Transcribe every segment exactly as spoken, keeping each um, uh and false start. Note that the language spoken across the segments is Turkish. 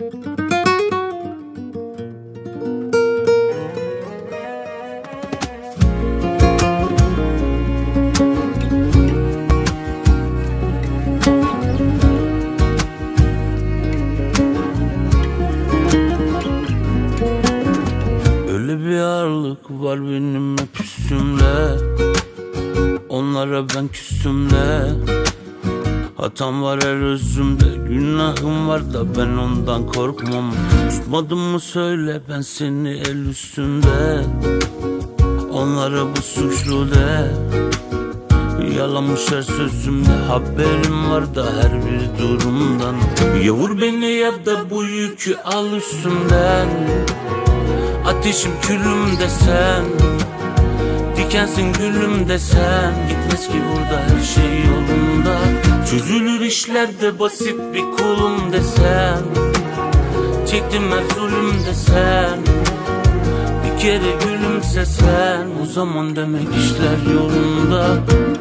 Öyle bir ağırlık var benim hep üstümde, onlara ben küstümde. Hatam var her özümde, günahım var da ben ondan korkmam. Tutmadım mı söyle ben seni el üstünde, onlara bu suçlu de. Yalanmış her sözümde, haberim var da her bir durumdan. Ya vur beni ya da bu yükü al üstümden. Ateşim külüm desen, dikensin gülüm desen. Gitmez ki burada her şey yolunda. Çözülür işlerde basit bir kulum desen. Çektim her zulüm desen. Bir kere gülümsesen, o zaman demek işler yolunda.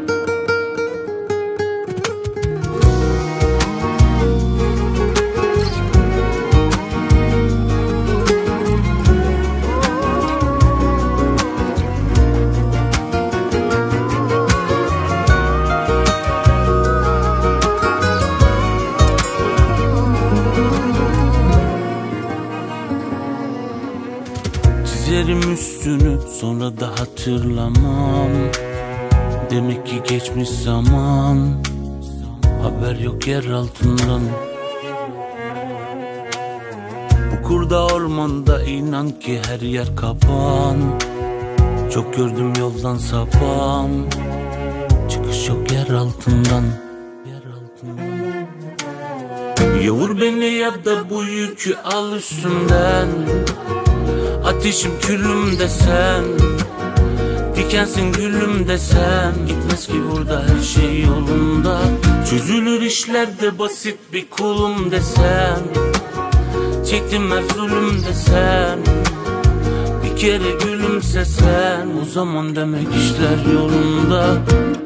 Çizerim üstünü sonra da hatırlamam. Demek ki geçmiş zaman, haber yok yer altından. Bu kurda ormanda inan ki her yer kapan. Çok gördüm yoldan sapan, çıkış yok yer altından. Yer altından. Ya vur beni ya da bu yükü al üstümden. Ateşim külüm desen, dikensin gülüm desen. Gitmez ki burada her şey yolunda. Çözülür işlerde basit bir kulum desen. Çektim her zulüm desen. Bir kere gülümsesen, o zaman demek işler yolunda.